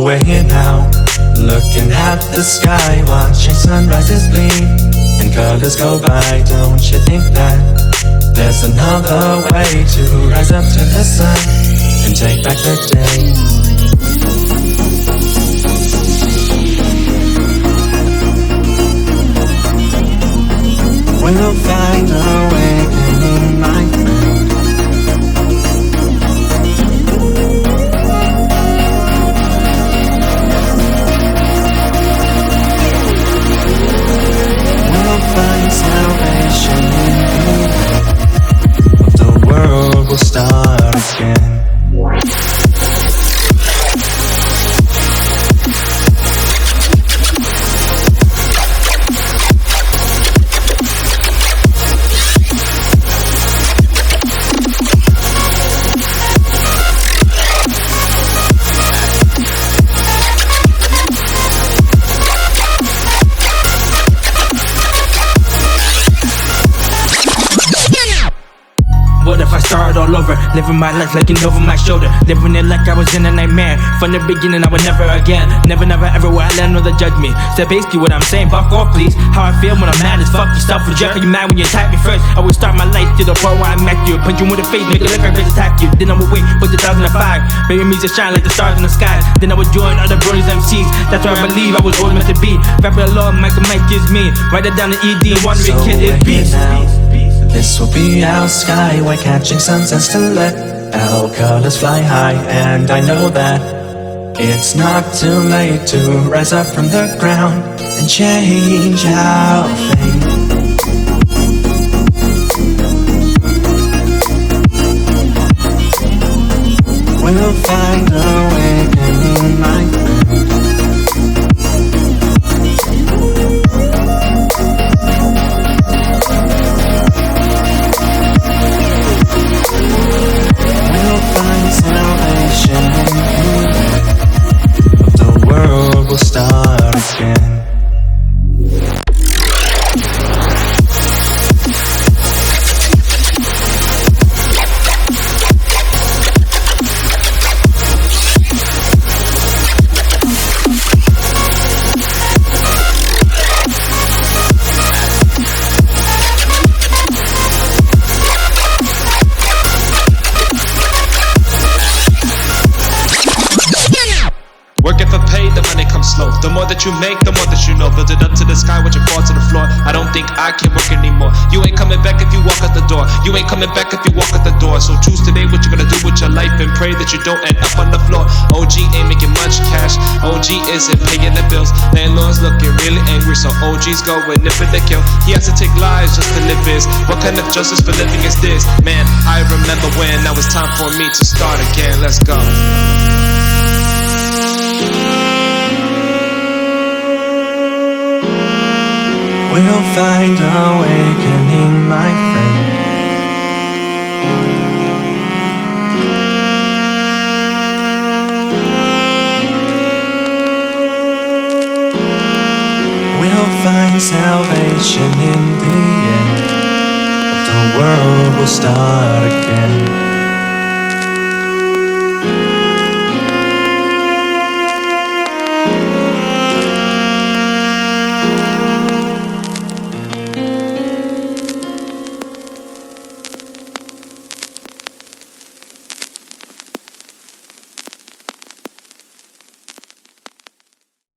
we're here now, looking at the sky, watching sunrises bleed and colors go by. Don't you think that there's another way to rise up to the sun and take back the day? We'll find a way, my friend. We'll find salvation in the end. The world will start again. What if I started all over, living my life looking over my shoulder, living it like I was in a nightmare. From the beginning I would never again, never ever will I let another judge me. So basically what I'm saying, fuck off please. How I feel when I'm mad as fuck, you self-reject. Are you mad when you attack me first? I would start my life to the point where I met you, punch you in the face, make it look like I bitch attack you. Then I would wait for 2005, baby me to shine like the stars in the sky. Then I would join other brothers MCs, that's where I believe I was always meant to be. Rapper alone, Michael Mike is me, write it down to ED and wondering So kid is peace. This will be our sky, we're catching sunsets to let our colors fly high. And I know that it's not too late to rise up from the ground and change our fate. We'll find a way, my friend. We'll start again. Working for pay, the money comes slow. The more that you make, the more that you know. Build it up to the sky, watch it fall to the floor. I don't think I can work anymore. You ain't coming back if you walk out the door. You ain't coming back if you walk out the door. So choose today what you're gonna do with your life and pray that you don't end up on the floor. OG ain't making much cash. OG isn't paying the bills. Landlord's looking really angry, so OG's going in for the kill. He has to take lives just to live his. What kind of justice for living is this? Man, I remember when now it's time for me to start again. Let's go. We'll find awakening, my friend. We'll find salvation in the end. The world will start again.